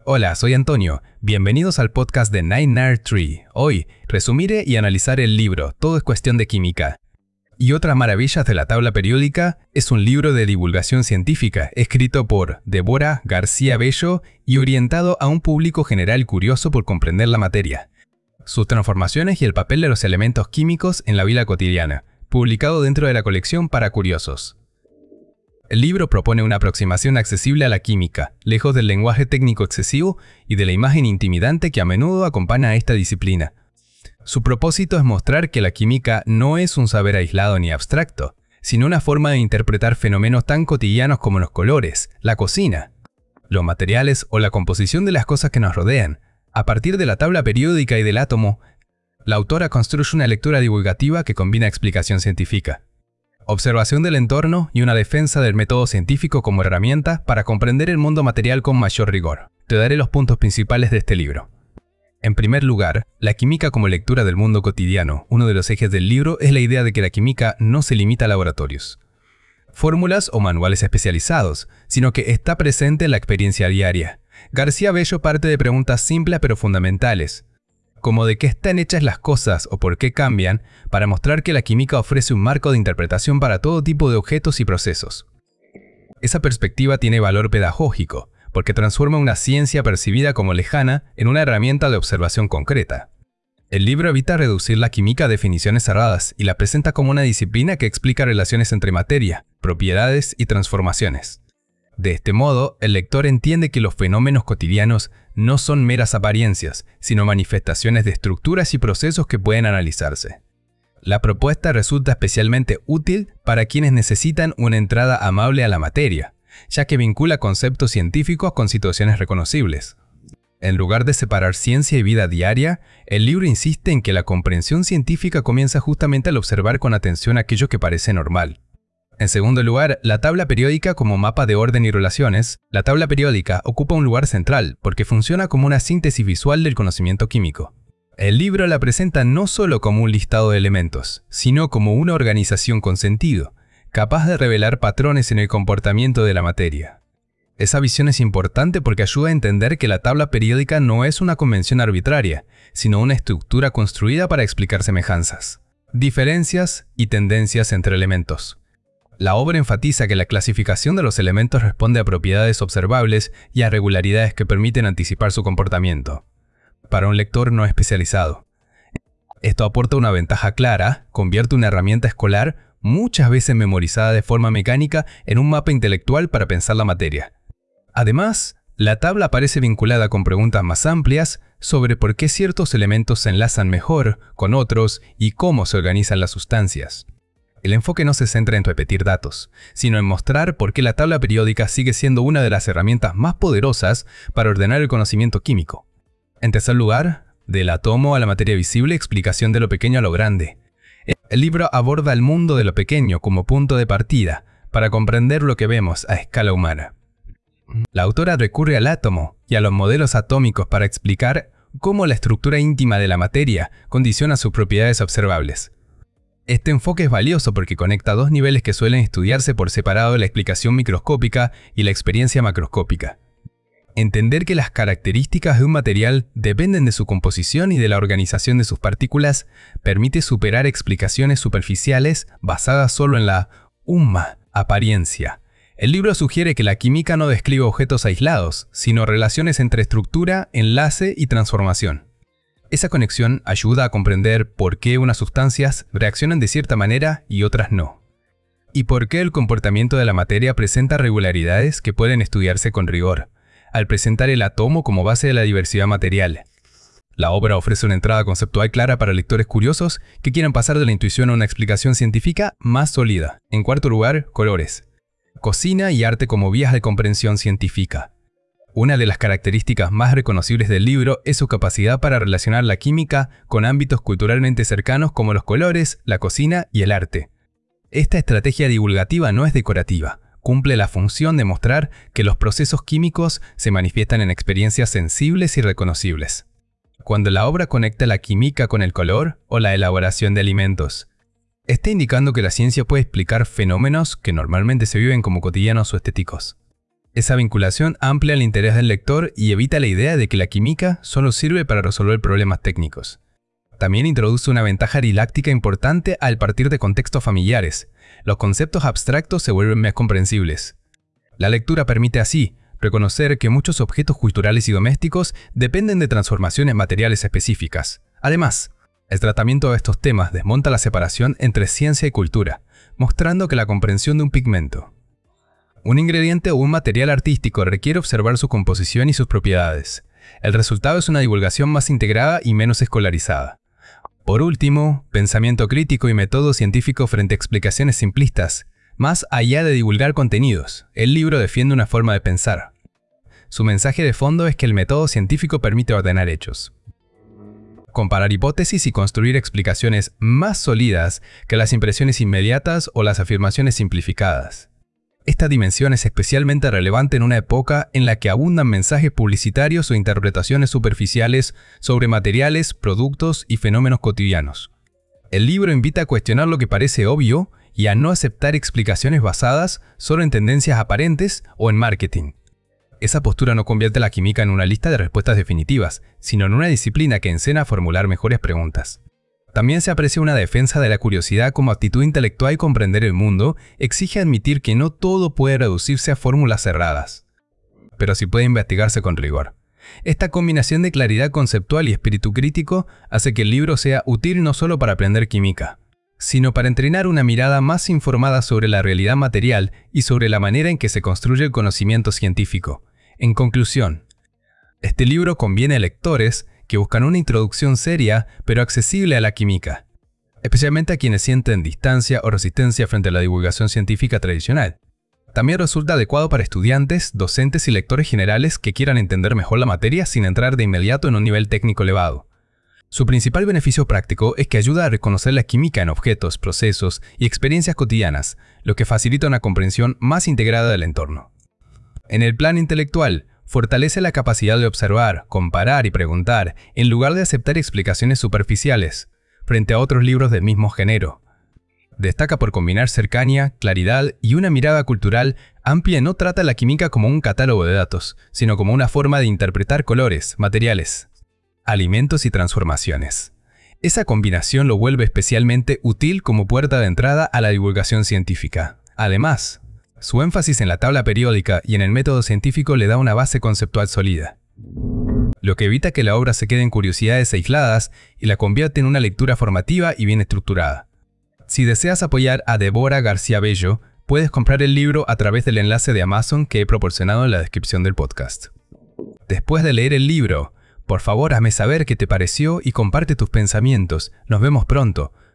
Hola, soy Antonio. Bienvenidos al podcast de 9nerd3. Hoy, resumiré y analizaré el libro Todo es cuestión de química. Y otras maravillas de la tabla periódica es un libro de divulgación científica escrito por Débora García Bello y orientado a un público general curioso por comprender la materia, sus transformaciones y el papel de los elementos químicos en la vida cotidiana, publicado dentro de la colección para curiosos. El libro propone una aproximación accesible a la química, lejos del lenguaje técnico excesivo y de la imagen intimidante que a menudo acompaña a esta disciplina. Su propósito es mostrar que la química no es un saber aislado ni abstracto, sino una forma de interpretar fenómenos tan cotidianos como los colores, la cocina, los materiales o la composición de las cosas que nos rodean. A partir de la tabla periódica y del átomo, la autora construye una lectura divulgativa que combina explicación científica, observación del entorno y una defensa del método científico como herramienta para comprender el mundo material con mayor rigor. Te daré los puntos principales de este libro. En primer lugar, la química como lectura del mundo cotidiano. Uno de los ejes del libro es la idea de que la química no se limita a laboratorios, fórmulas o manuales especializados, sino que está presente en la experiencia diaria. García Bello parte de preguntas simples pero fundamentales, como de qué están hechas las cosas o por qué cambian, para mostrar que la química ofrece un marco de interpretación para todo tipo de objetos y procesos. Esa perspectiva tiene valor pedagógico, porque transforma una ciencia percibida como lejana en una herramienta de observación concreta. El libro evita reducir la química a definiciones cerradas y la presenta como una disciplina que explica relaciones entre materia, propiedades y transformaciones. De este modo, el lector entiende que los fenómenos cotidianos no son meras apariencias, sino manifestaciones de estructuras y procesos que pueden analizarse. La propuesta resulta especialmente útil para quienes necesitan una entrada amable a la materia, ya que vincula conceptos científicos con situaciones reconocibles. En lugar de separar ciencia y vida diaria, el libro insiste en que la comprensión científica comienza justamente al observar con atención aquello que parece normal. En segundo lugar, la tabla periódica como mapa de orden y relaciones. La tabla periódica ocupa un lugar central porque funciona como una síntesis visual del conocimiento químico. El libro la presenta no solo como un listado de elementos, sino como una organización con sentido, capaz de revelar patrones en el comportamiento de la materia. Esa visión es importante porque ayuda a entender que la tabla periódica no es una convención arbitraria, sino una estructura construida para explicar semejanzas, diferencias y tendencias entre elementos. La obra enfatiza que la clasificación de los elementos responde a propiedades observables y a regularidades que permiten anticipar su comportamiento, para un lector no especializado. Esto aporta una ventaja clara, convierte una herramienta escolar, muchas veces memorizada de forma mecánica, en un mapa intelectual para pensar la materia. Además, la tabla aparece vinculada con preguntas más amplias sobre por qué ciertos elementos se enlazan mejor con otros y cómo se organizan las sustancias. El enfoque no se centra en repetir datos, sino en mostrar por qué la tabla periódica sigue siendo una de las herramientas más poderosas para ordenar el conocimiento químico. En tercer lugar, del átomo a la materia visible, explicación de lo pequeño a lo grande. El libro aborda el mundo de lo pequeño como punto de partida para comprender lo que vemos a escala humana. La autora recurre al átomo y a los modelos atómicos para explicar cómo la estructura íntima de la materia condiciona sus propiedades observables. Este enfoque es valioso porque conecta dos niveles que suelen estudiarse por separado, la explicación microscópica y la experiencia macroscópica. Entender que las características de un material dependen de su composición y de la organización de sus partículas permite superar explicaciones superficiales basadas solo en la apariencia. El libro sugiere que la química no describe objetos aislados, sino relaciones entre estructura, enlace y transformación. Esa conexión ayuda a comprender por qué unas sustancias reaccionan de cierta manera y otras no, y por qué el comportamiento de la materia presenta regularidades que pueden estudiarse con rigor, al presentar el átomo como base de la diversidad material. La obra ofrece una entrada conceptual clara para lectores curiosos que quieran pasar de la intuición a una explicación científica más sólida. En cuarto lugar, colores. Cocina y arte como vías de comprensión científica. Una de las características más reconocibles del libro es su capacidad para relacionar la química con ámbitos culturalmente cercanos como los colores, la cocina y el arte. Esta estrategia divulgativa no es decorativa, cumple la función de mostrar que los procesos químicos se manifiestan en experiencias sensibles y reconocibles. Cuando la obra conecta la química con el color o la elaboración de alimentos, está indicando que la ciencia puede explicar fenómenos que normalmente se viven como cotidianos o estéticos. Esa vinculación amplia el interés del lector y evita la idea de que la química solo sirve para resolver problemas técnicos. También introduce una ventaja didáctica importante al partir de contextos familiares. Los conceptos abstractos se vuelven más comprensibles. La lectura permite así reconocer que muchos objetos culturales y domésticos dependen de transformaciones materiales específicas. Además, el tratamiento de estos temas desmonta la separación entre ciencia y cultura, mostrando que la comprensión de un pigmento, un ingrediente o un material artístico requiere observar su composición y sus propiedades. El resultado es una divulgación más integrada y menos escolarizada. Por último, pensamiento crítico y método científico frente a explicaciones simplistas. Más allá de divulgar contenidos, el libro defiende una forma de pensar. Su mensaje de fondo es que el método científico permite ordenar hechos, comparar hipótesis y construir explicaciones más sólidas que las impresiones inmediatas o las afirmaciones simplificadas. Esta dimensión es especialmente relevante en una época en la que abundan mensajes publicitarios o interpretaciones superficiales sobre materiales, productos y fenómenos cotidianos. El libro invita a cuestionar lo que parece obvio y a no aceptar explicaciones basadas solo en tendencias aparentes o en marketing. Esa postura no convierte la química en una lista de respuestas definitivas, sino en una disciplina que enseña a formular mejores preguntas. También se aprecia una defensa de la curiosidad como actitud intelectual y comprender el mundo exige admitir que no todo puede reducirse a fórmulas cerradas, pero sí puede investigarse con rigor. Esta combinación de claridad conceptual y espíritu crítico hace que el libro sea útil no solo para aprender química, sino para entrenar una mirada más informada sobre la realidad material y sobre la manera en que se construye el conocimiento científico. En conclusión, este libro conviene a lectores que buscan una introducción seria pero accesible a la química, especialmente a quienes sienten distancia o resistencia frente a la divulgación científica tradicional. También resulta adecuado para estudiantes, docentes y lectores generales que quieran entender mejor la materia sin entrar de inmediato en un nivel técnico elevado. Su principal beneficio práctico es que ayuda a reconocer la química en objetos, procesos y experiencias cotidianas, lo que facilita una comprensión más integrada del entorno. En el plano intelectual, fortalece la capacidad de observar, comparar y preguntar, en lugar de aceptar explicaciones superficiales, frente a otros libros del mismo género. Destaca por combinar cercanía, claridad y una mirada cultural amplia y no trata la química como un catálogo de datos, sino como una forma de interpretar colores, materiales, alimentos y transformaciones. Esa combinación lo vuelve especialmente útil como puerta de entrada a la divulgación científica. Además, su énfasis en la tabla periódica y en el método científico le da una base conceptual sólida, lo que evita que la obra se quede en curiosidades aisladas y la convierte en una lectura formativa y bien estructurada. Si deseas apoyar a Débora García Bello, puedes comprar el libro a través del enlace de Amazon que he proporcionado en la descripción del podcast. Después de leer el libro, por favor hazme saber qué te pareció y comparte tus pensamientos. Nos vemos pronto.